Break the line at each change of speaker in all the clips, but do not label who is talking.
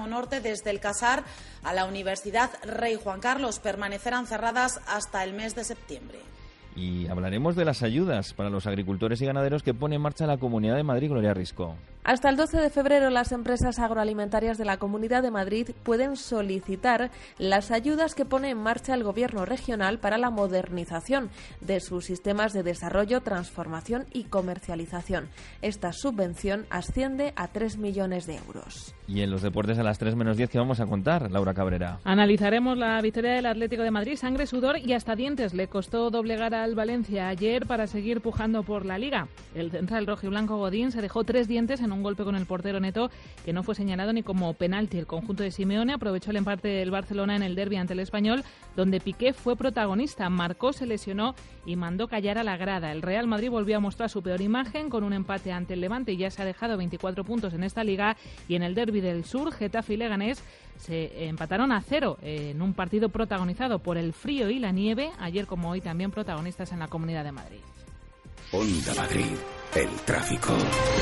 extremo norte desde el Casar a la Universidad Rey Juan Carlos. Permanecerán cerradas hasta el mes de septiembre.
Y hablaremos de las ayudas para los agricultores y ganaderos que pone en marcha la Comunidad de Madrid. Gloria Risco.
Hasta el 12 de febrero las empresas agroalimentarias de la Comunidad de Madrid pueden solicitar las ayudas que pone en marcha el Gobierno regional para la modernización de sus sistemas de desarrollo, transformación y comercialización. Esta subvención asciende a 3 millones de euros.
Y en los deportes a las 3 menos 10, ¿qué vamos a contar, Laura Cabrera?
Analizaremos la victoria del Atlético de Madrid, sangre, sudor y hasta dientes. Le costó doblegar al Valencia ayer para seguir pujando por la Liga. El central rojiblanco Godín se dejó 3 dientes en un golpe con el portero Neto que no fue señalado ni como penalti. El conjunto de Simeone aprovechó el empate del Barcelona en el derbi ante el Español, donde Piqué fue protagonista. Marcó, se lesionó y mandó callar a la grada. El Real Madrid volvió a mostrar su peor imagen con un empate ante el Levante y ya se ha dejado 24 puntos en esta Liga. Y en el derbi del Sur, Getafe y Leganés se empataron a 0 en un partido protagonizado por el frío y la nieve, ayer como hoy también protagonistas en la Comunidad de Madrid.
Onda Madrid, el tráfico.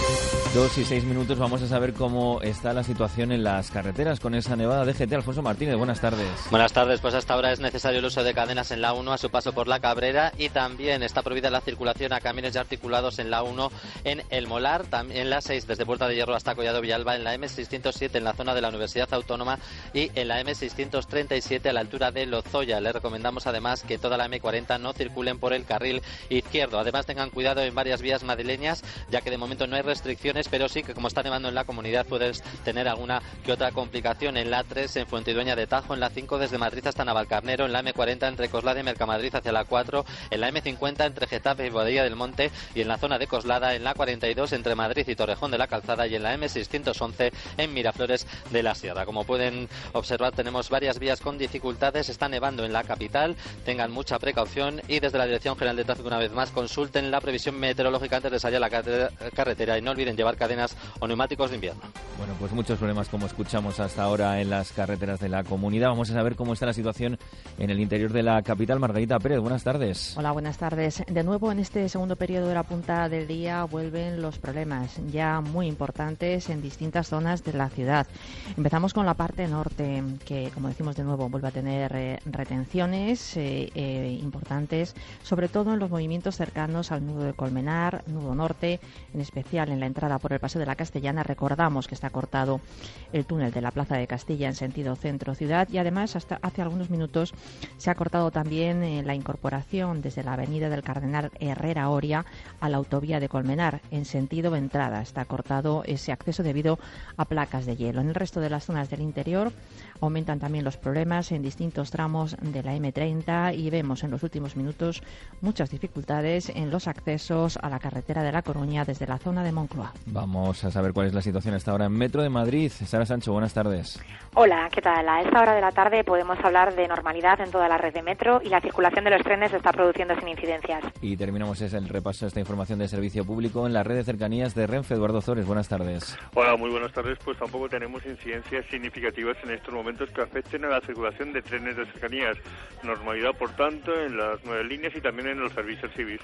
2 y 6 minutos, vamos a saber cómo está la situación en las carreteras con esa nevada de GT. Alfonso Martínez, buenas tardes.
Buenas tardes, pues hasta ahora es necesario el uso de cadenas en la 1 a su paso por la Cabrera y también está prohibida la circulación a camiones ya articulados en la 1 en El Molar, también en la 6 desde Puerta de Hierro hasta Collado Villalba, en la M607 en la zona de la Universidad Autónoma y en la M637 a la altura de Lozoya. Les recomendamos además que toda la M40 no circulen por el carril izquierdo. Además tengan cuidado en varias vías madrileñas, ya que de momento no hay restricciones, pero sí que como está nevando en la comunidad puedes tener alguna que otra complicación en la 3 en Fuentidueña de Tajo, en la 5 desde Madrid hasta Navalcarnero, en la M40 entre Coslada y Mercamadrid hacia la 4, en la M50 entre Getafe y Boadilla del Monte y en la zona de Coslada, en la 42 entre Madrid y Torrejón de la Calzada y en la M611 en Miraflores de la Sierra. Como pueden observar tenemos varias vías con dificultades, está nevando en la capital, tengan mucha precaución y desde la Dirección General de Tráfico una vez más consulten la previsión meteorológica antes de salir a la carretera y no olviden llevar cadenas o neumáticos de invierno.
Bueno, pues muchos problemas como escuchamos hasta ahora en las carreteras de la comunidad. Vamos a saber cómo está la situación en el interior de la capital. Margarita Pérez, buenas tardes.
Hola, buenas tardes. De nuevo en este segundo periodo de la punta del día vuelven los problemas ya muy importantes en distintas zonas de la ciudad. Empezamos con la parte norte, que como decimos de nuevo vuelve a tener retenciones importantes, sobre todo en los movimientos cercanos al nudo de Colmenar, nudo norte, en especial en la entrada por el Paseo de la Castellana. Recordamos que está cortado el túnel de la Plaza de Castilla en sentido centro-ciudad y además hasta hace algunos minutos se ha cortado también la incorporación desde la avenida del Cardenal Herrera Oria a la autovía de Colmenar en sentido entrada. Está cortado ese acceso debido a placas de hielo. En el resto de las zonas del interior aumentan también los problemas en distintos tramos de la M30 y vemos en los últimos minutos muchas dificultades en los accesos a la carretera de La Coruña desde la zona de Moncloa.
Vamos a saber cuál es la situación hasta ahora en Metro de Madrid. Sara Sancho, buenas tardes.
Hola, ¿qué tal? A esta hora de la tarde podemos hablar de normalidad en toda la red de metro y la circulación de los trenes se está produciendo sin incidencias.
Y terminamos el repaso de esta información de servicio público en la red de cercanías de Renfe. Eduardo Zores, buenas tardes.
Hola, muy buenas tardes. Pues tampoco tenemos incidencias significativas en estos momentos que afecten a la circulación de trenes de cercanías. Normalidad, por tanto, en las 9 líneas y también en los servicios civiles.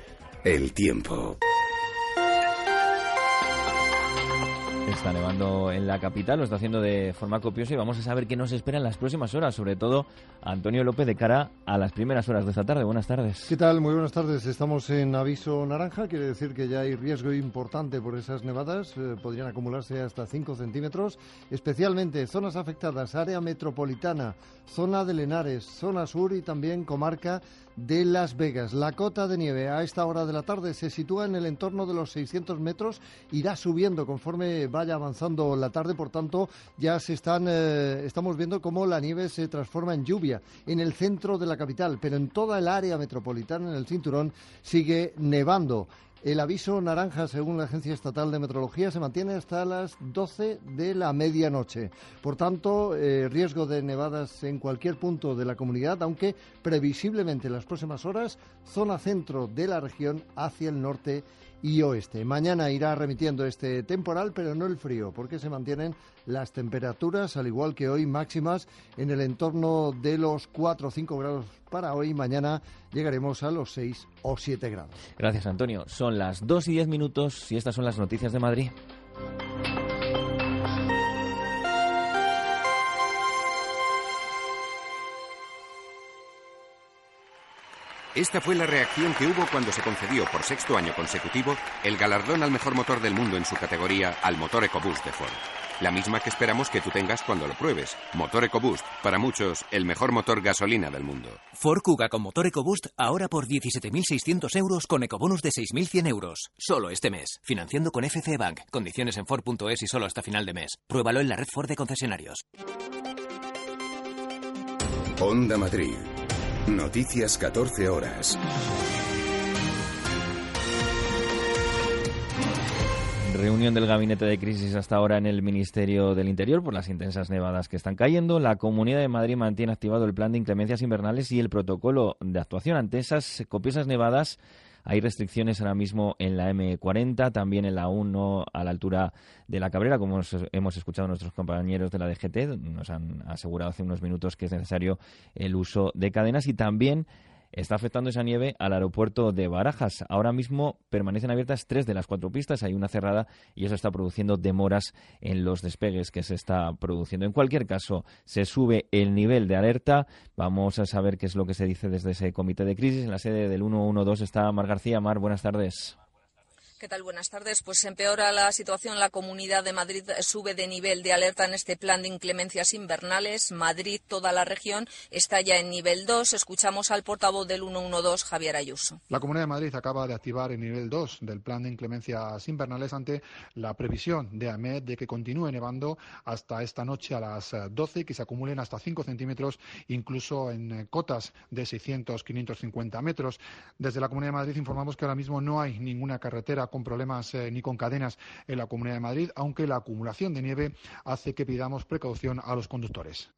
El tiempo.
Está nevando en la capital, lo está haciendo de forma copiosa y vamos a saber qué nos espera en las próximas horas, sobre todo Antonio López de cara a las primeras horas de esta tarde. Buenas tardes.
¿Qué tal? Muy buenas tardes. Estamos en aviso naranja, quiere decir que ya hay riesgo importante por esas nevadas, podrían acumularse hasta 5 centímetros, especialmente zonas afectadas, área metropolitana, zona de Lenares, zona sur y también comarca de Las Vegas. La cota de nieve a esta hora de la tarde se sitúa en el entorno de los 600 metros, irá subiendo conforme vaya avanzando la tarde, por tanto ya estamos viendo cómo la nieve se transforma en lluvia en el centro de la capital, pero en toda el área metropolitana, en el cinturón, sigue nevando. El aviso naranja, según la Agencia Estatal de Meteorología, se mantiene hasta las 12 de la medianoche. Por tanto, riesgo de nevadas en cualquier punto de la comunidad, aunque previsiblemente en las próximas horas, zona centro de la región hacia el norte y oeste. Mañana irá remitiendo este temporal, pero no el frío, porque se mantienen las temperaturas, al igual que hoy, máximas en el entorno de los 4 o 5 grados para hoy. Mañana llegaremos a los 6 o 7 grados.
Gracias, Antonio. Son las 2 y 10 minutos y estas son las noticias de Madrid.
Esta fue la reacción que hubo cuando se concedió por 6º año consecutivo el galardón al mejor motor del mundo en su categoría al motor EcoBoost de Ford. La misma que esperamos que tú tengas cuando lo pruebes. Motor EcoBoost, para muchos, el mejor motor gasolina del mundo.
Ford Kuga con motor EcoBoost ahora por 17.600 euros con ecobonus de 6.100 euros. Solo este mes. Financiando con FC Bank. Condiciones en Ford.es y solo hasta final de mes. Pruébalo en la red Ford de concesionarios.
Onda Madrid. Noticias 14 horas.
Reunión del gabinete de crisis hasta ahora en el Ministerio del Interior por las intensas nevadas que están cayendo. La Comunidad de Madrid mantiene activado el plan de inclemencias invernales y el protocolo de actuación ante esas copiosas nevadas. Hay restricciones ahora mismo en la M40, también en la 1 a la altura de la Cabrera, como hemos escuchado a nuestros compañeros de la DGT. Nos han asegurado hace unos minutos que es necesario el uso de cadenas y también está afectando esa nieve al aeropuerto de Barajas. Ahora mismo permanecen abiertas 3 de las 4 pistas, hay una cerrada y eso está produciendo demoras en los despegues que se está produciendo. En cualquier caso, se sube el nivel de alerta. Vamos a saber qué es lo que se dice desde ese comité de crisis. En la sede del 112 está Mar García. Mar, buenas tardes.
¿Qué tal? Buenas tardes. Pues empeora la situación. La Comunidad de Madrid sube de nivel de alerta en este plan de inclemencias invernales. Madrid, toda la región, está ya en nivel 2. Escuchamos al portavoz del 112, Javier Ayuso.
La Comunidad de Madrid acaba de activar el nivel 2 del plan de inclemencias invernales ante la previsión de AEMET de que continúe nevando hasta esta noche a las 12 y que se acumulen hasta 5 centímetros, incluso en cotas de 600-550 metros. Desde la Comunidad de Madrid informamos que ahora mismo no hay ninguna carretera con problemas ni con cadenas en la Comunidad de Madrid, aunque la acumulación de nieve hace que pidamos precaución a los conductores.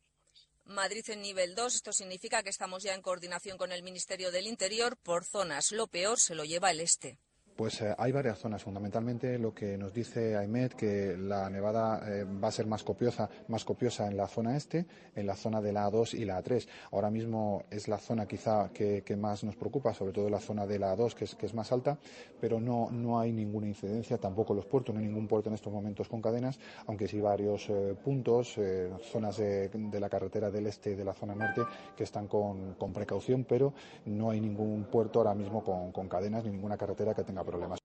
Madrid en nivel 2, esto significa que estamos ya en coordinación con el Ministerio del Interior. Por zonas, lo peor se lo lleva el este.
Pues hay varias zonas, fundamentalmente lo que nos dice AEMET, que la nevada va a ser más copiosa en la zona este, en la zona de la A2 y la A3. Ahora mismo es la zona quizá que más nos preocupa, sobre todo la zona de la A2, que es más alta, pero no hay ninguna incidencia, tampoco los puertos, no hay ningún puerto en estos momentos con cadenas, aunque sí varios puntos, zonas de la carretera del este y de la zona norte que están con precaución, pero no hay ningún puerto ahora mismo con cadenas ni ninguna carretera que tenga problemas.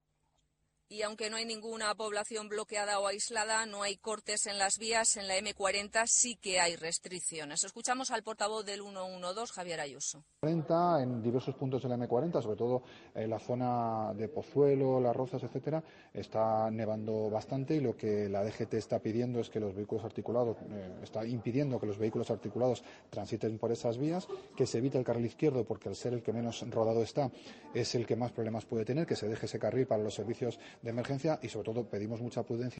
Y aunque no hay ninguna población bloqueada o aislada, no hay cortes en las vías. En la M40 sí que hay restricciones. Escuchamos al portavoz del 112, Javier Ayuso.
En diversos puntos de la M40, sobre todo en la zona de Pozuelo, Las Rozas, etcétera, está nevando bastante y lo que la DGT está pidiendo es que los vehículos articulados, está impidiendo que los vehículos articulados transiten por esas vías, que se evite el carril izquierdo porque al ser el que menos rodado está, es el que más problemas puede tener, que se deje ese carril para los servicios de emergencia y sobre todo pedimos mucha prudencia.